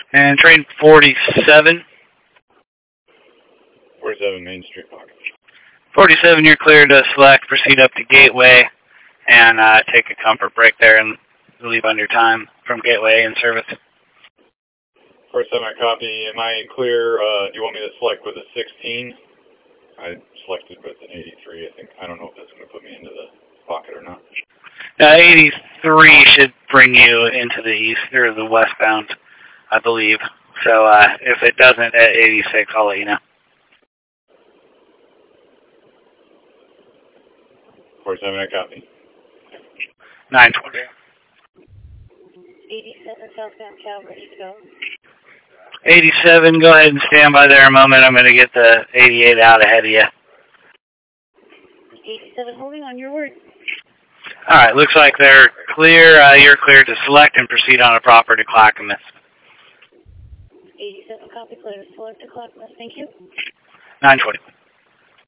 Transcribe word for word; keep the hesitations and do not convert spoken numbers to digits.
And train forty-seven. forty-seven Main Street Park. forty-seven, you're clear to select, proceed up to Gateway, and uh, take a comfort break there and leave on your time from Gateway in service. forty-seven, I copy. Am I clear? Uh, do you want me to select with a sixteen? I selected with an eighty-three. I think I don't know if that's going to put me into the pocket or not. Uh, eighty-three should bring you into the east or the westbound, I believe. So uh, if it doesn't at eighty-six, I'll let you know. forty-seven, I copy. nine twenty. eighty-seven southbound Cal, ready to go. eighty-seven, go ahead and stand by there a moment. I'm going to get the eighty-eight out ahead of you. eighty-seven, holding on your word. All right, looks like they're clear. Uh, you're clear to select and proceed on a proper to Clackamas. eighty-seven, copy, clear to select to Clackamas. Thank you. nine twenty.